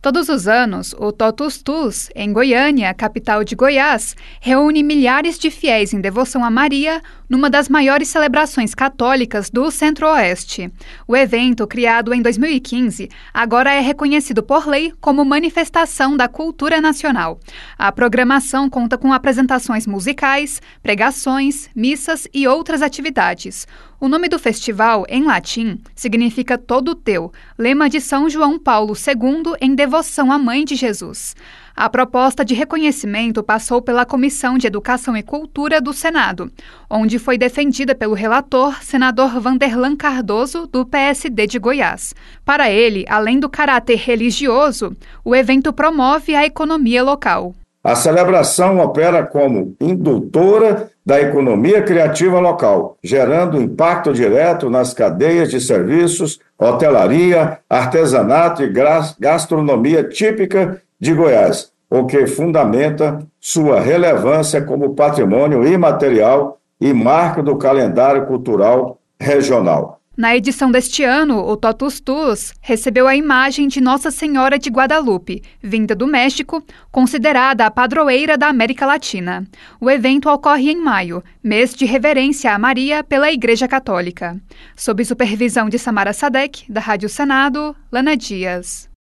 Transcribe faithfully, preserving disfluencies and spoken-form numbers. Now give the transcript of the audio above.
Todos os anos, o Totus Tus, em Goiânia, capital de Goiás, reúne milhares de fiéis em devoção a Maria numa das maiores celebrações católicas do Centro-Oeste. O evento, criado em dois mil e quinze, agora é reconhecido por lei como manifestação da cultura nacional. A programação conta com apresentações musicais, pregações, missas e outras atividades. O nome do festival, em latim, significa todo teu, lema de São João Paulo segundo em devoção à Mãe de Jesus. A proposta de reconhecimento passou pela Comissão de Educação e Cultura do Senado, onde foi defendida pelo relator, senador Vanderlan Cardoso, do P S D de Goiás. Para ele, além do caráter religioso, o evento promove a economia local. A celebração opera como indutora da economia criativa local, gerando impacto direto nas cadeias de serviços, hotelaria, artesanato e gastronomia típica de Goiás, o que fundamenta sua relevância como patrimônio imaterial e marca do calendário cultural regional. Na edição deste ano, o Totus Tus recebeu a imagem de Nossa Senhora de Guadalupe, vinda do México, considerada a padroeira da América Latina. O evento ocorre em maio, mês de reverência a Maria pela Igreja Católica. Sob supervisão de Samara Sadek, da Rádio Senado, Lana Dias.